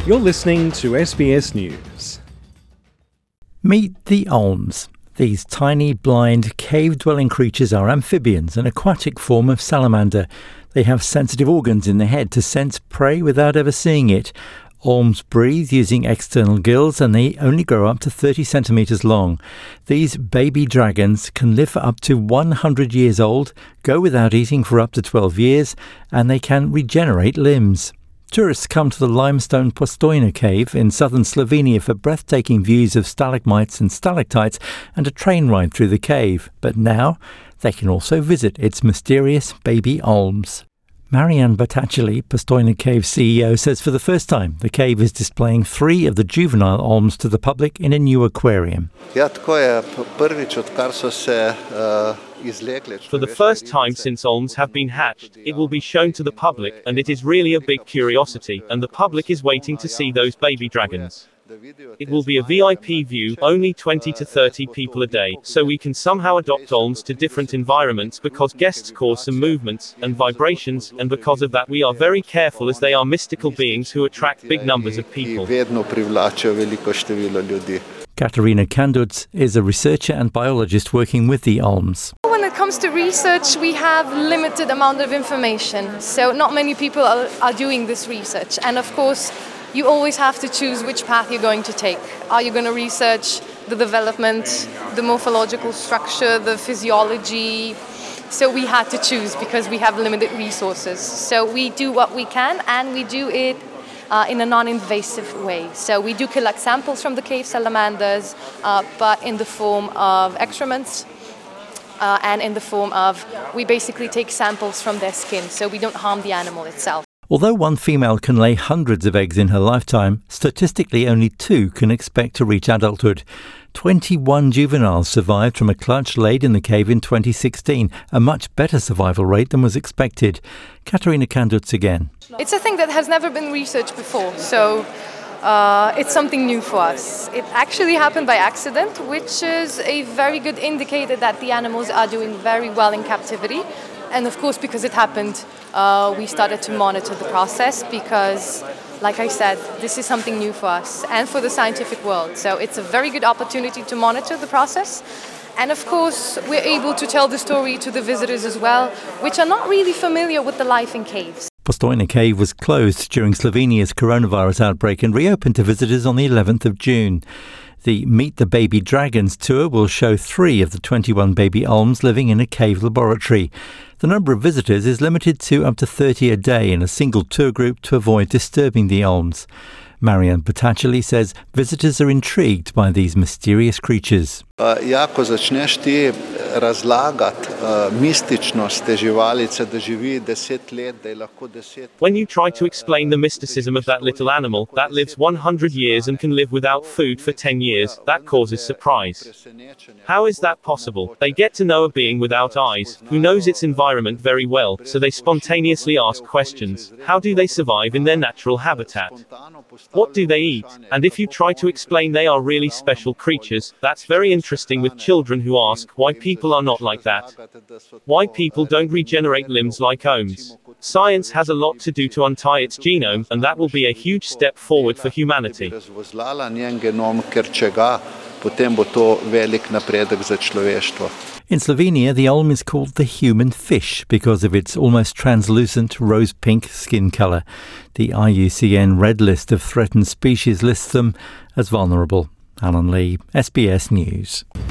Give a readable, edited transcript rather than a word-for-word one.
You're listening to SBS News. Meet the olms. These tiny, blind, cave-dwelling creatures are amphibians, an aquatic form of salamander. They have sensitive organs in the head to sense prey without ever seeing it. Olms breathe using external gills and they only grow up to 30 centimetres long. These baby dragons can live for up to 100 years old, go without eating for up to 12 years, and they can regenerate limbs. Tourists come to the limestone Postojna cave in southern Slovenia for breathtaking views of stalagmites and stalactites and a train ride through the cave. But now they can also visit its mysterious baby olms. Marian Batacheli, Postojna Cave CEO, says for the first time the cave is displaying 3 of the juvenile olms to the public in a new aquarium. For the first time since olms have been hatched, it will be shown to the public, and it is really a big curiosity, and the public is waiting to see those baby dragons. It will be a VIP view, only 20 to 30 people a day, so we can somehow adopt olms to different environments because guests cause some movements and vibrations, and because of that we are very careful as they are mystical beings who attract big numbers of people. Katarina Kanduc is a researcher and biologist working with the olms. When it comes to research, we have limited amount of information, so not many people are doing this research. And of course, you always have to choose which path you're going to take. Are you going to research the development, the morphological structure, the physiology? So we had to choose because we have limited resources. So we do what we can, and we do it in a non-invasive way. So we do collect samples from the cave salamanders, but in the form of excrements and in the form of, we basically take samples from their skin, so we don't harm the animal itself. Although one female can lay hundreds of eggs in her lifetime, statistically only 2 can expect to reach adulthood. 21 juveniles survived from a clutch laid in the cave in 2016, a much better survival rate than was expected. Katarina Kanduc again. It's a thing that has never been researched before, so it's something new for us. It actually happened by accident, which is a very good indicator that the animals are doing very well in captivity. And of course, because it happened, we started to monitor the process because, like I said, this is something new for us and for the scientific world. So it's a very good opportunity to monitor the process. And of course, we're able to tell the story to the visitors as well, which are not really familiar with the life in caves. Postojna Cave was closed during Slovenia's coronavirus outbreak and reopened to visitors on the 11th of June. The Meet the Baby Dragons tour will show 3 of the 21 baby olms living in a cave laboratory. The number of visitors is limited to up to 30 a day in a single tour group to avoid disturbing the olms. Marian Batacheli says visitors are intrigued by these mysterious creatures. Ko začneš ti razlagati mističnost te živalice, da živi 10 let, da je lahko 10. When you try to explain the mysticism of that little animal that lives 100 years and can live without food for 10 years, that causes surprise. How is that possible? They get to know a being without eyes, who knows its environment very well, so they spontaneously ask questions. How do they survive in their natural habitat? What do they eat? And if you try to explain they are really special creatures, that's very interesting with children who ask why people are not like that. Why people don't regenerate limbs like olms. Science has a lot to do to untie its genome, and that will be a huge step forward for humanity. In Slovenia, the olm is called the human fish because of its almost translucent rose-pink skin colour. The IUCN Red List of Threatened Species lists them as vulnerable. Alan Lee, SBS News.